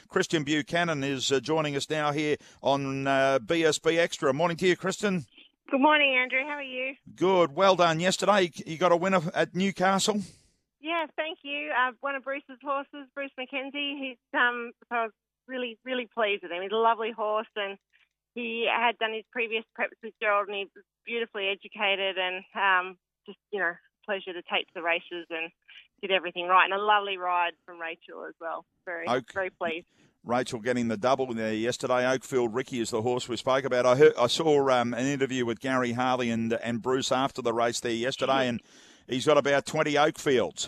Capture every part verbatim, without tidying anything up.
Christian Buchanan is uh, joining us now here on uh, B S B Extra. Morning to you, Kristen. Good morning, Andrew. How are you? Good. Well done yesterday. You got a winner at Newcastle? Yeah, thank you. Uh, one of Bruce's horses, Bruce McKenzie. He's um, so I was really, really pleased with him. He's a lovely horse, and he had done his previous preps with Gerald, and he was beautifully educated, and um, just, you know, pleasure to take to the races and did everything right. And a lovely ride from Rachel as well. Very, Oak. very pleased. Rachel getting the double there yesterday. Oakfield Ricky is the horse we spoke about. I heard, I saw um, an interview with Gary Harley and and Bruce after the race there yesterday, and he's got about twenty Oakfields.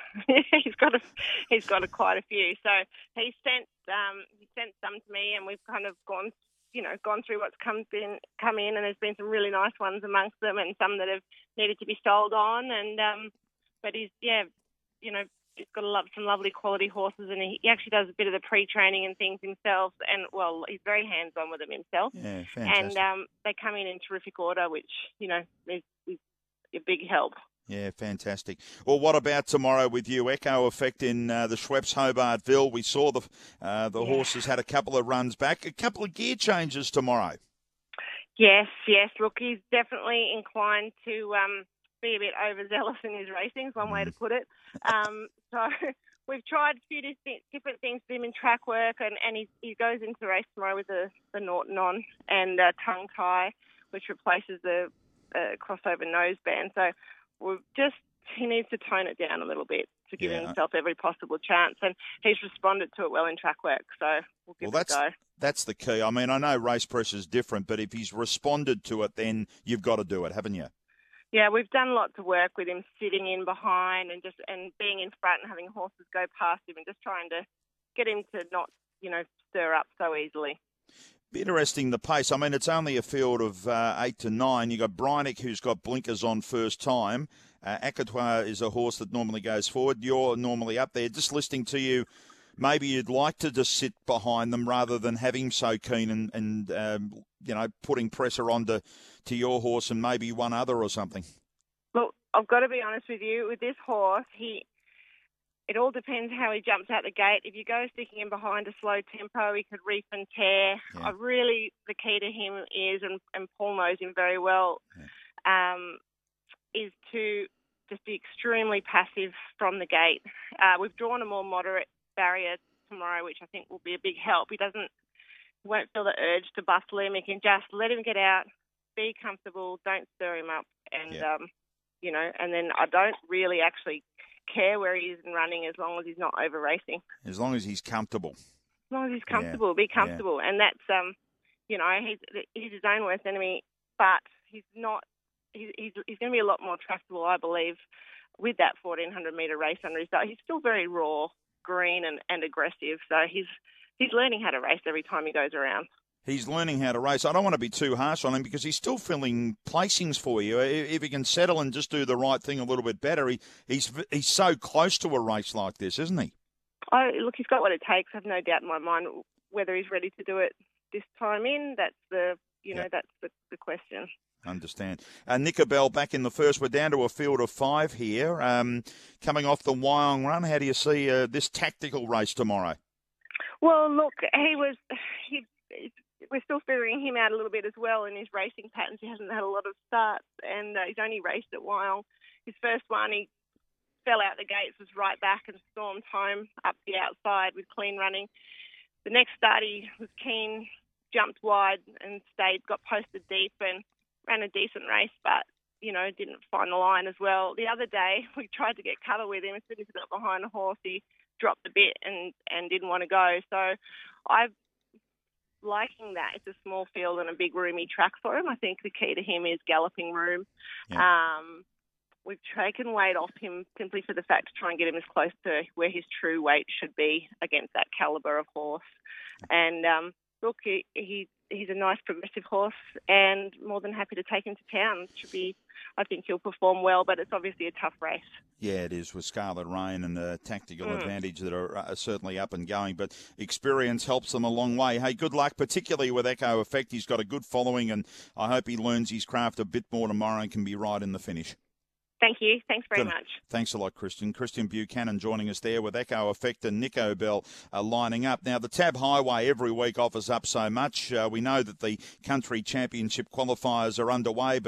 he's got a, he's got a, quite a few. So he sent um, he sent some to me, and we've kind of gone, you know, gone through what's come in, come in, and there's been some really nice ones amongst them, and some that have needed to be sold on. And um, but he's yeah, you know. He's got a lot, some lovely quality horses, and he, he actually does a bit of the pre-training and things himself. And, well, he's very hands-on with them himself. Yeah, fantastic. And um, they come in in terrific order, which, you know, is, is a big help. Yeah, fantastic. Well, what about tomorrow with you? Echo Effect in uh, the Schweppes Hobartville. We saw the uh, the yeah. horses had a couple of runs back, a couple of gear changes tomorrow. Yes, yes. Look, he's definitely inclined to um, be a bit overzealous in his racing, is one way to put it. Um, so we've tried a few different things with him in track work, and, and he, he goes into the race tomorrow with the, the Norton on and uh, tongue tie, which replaces the uh, crossover noseband. So we've just he needs to tone it down a little bit to give yeah. himself every possible chance, and he's responded to it well in track work. So we'll give well, it that's, a go. That's the key. I mean, I know race pressure is different, but if he's responded to it, then you've got to do it, haven't you? Yeah, we've done lots of work with him sitting in behind and just and being in front and having horses go past him and just trying to get him to not, you know, stir up so easily. Interesting, the pace. I mean, it's only a field of uh, eight to nine. You've got Brynick, who's got blinkers on first time. Uh, Akatoa is a horse that normally goes forward. You're normally up there. Just listening to you, maybe you'd like to just sit behind them rather than have him so keen and, and um, you know, putting pressure onto to your horse and maybe one other or something. Well, I've got to be honest with you. With this horse, he it all depends how he jumps out the gate. If you go sticking him behind a slow tempo, he could reef and tear. Yeah. I really, the key to him is, and, and Paul knows him very well, yeah. um, is to just be extremely passive from the gate. Uh, we've drawn a more moderate barrier tomorrow, which I think will be a big help. He doesn't, he won't feel the urge to bustle him. He can just let him get out, be comfortable, don't stir him up, and yeah. um, you know, and then I don't really actually care where he is in running as long as he's not over racing. As long as he's comfortable. As long as he's comfortable, yeah. be comfortable, yeah. and that's um, you know, he's he's his own worst enemy, but he's not. He's he's, he's going to be a lot more trustable, I believe, with that fourteen hundred metre race under his belt. He's still very raw, green, and, and aggressive, so he's he's learning how to race every time he goes around. He's learning how to race. I don't want to be too harsh on him because he's still filling placings for you. If he can settle and just do the right thing a little bit better, he, he's he's so close to a race like this, isn't he? Oh, look, he's got what it takes. I have no doubt in my mind whether he's ready to do it this time in. That's the you know yep. that's the, the question. Understand. Uh, Nicobel back in the first. We're down to a field of five here. Um, coming off the Wyong run, how do you see uh, this tactical race tomorrow? Well, look, he was he. We're still figuring him out a little bit as well in his racing patterns. He hasn't had a lot of starts, and uh, he's only raced at Wyong. His first one, he fell out the gates, was right back and stormed home up the outside with clean running. The next start, he was keen, jumped wide and stayed, got posted deep and ran a decent race, but, you know, didn't find the line as well. The other day, we tried to get cover with him. As soon as he got behind a horse, he dropped a bit and, and didn't want to go. So I've liking that. It's a small field and a big roomy track for him. I think the key to him is galloping room. Yeah. Um, we've taken weight off him simply for the fact to try and get him as close to where his true weight should be against that calibre of horse. And um, look, he, he he's a nice progressive horse and more than happy to take him to town. Should be, I think he'll perform well, but it's obviously a tough race. Yeah, it is, with Scarlet Rain and the tactical mm. advantage that are uh, certainly up and going, but experience helps them a long way. Hey, good luck, particularly with Echo Effect. He's got a good following, and I hope he learns his craft a bit more tomorrow and can be right in the finish. Thank you. Thanks very Good. much. Thanks a lot, Christian. Christian Buchanan joining us there with Echo Effect and Nico Bell uh, lining up. Now, the Tab Highway every week offers up so much. Uh, we know that the Country Championship qualifiers are underway, but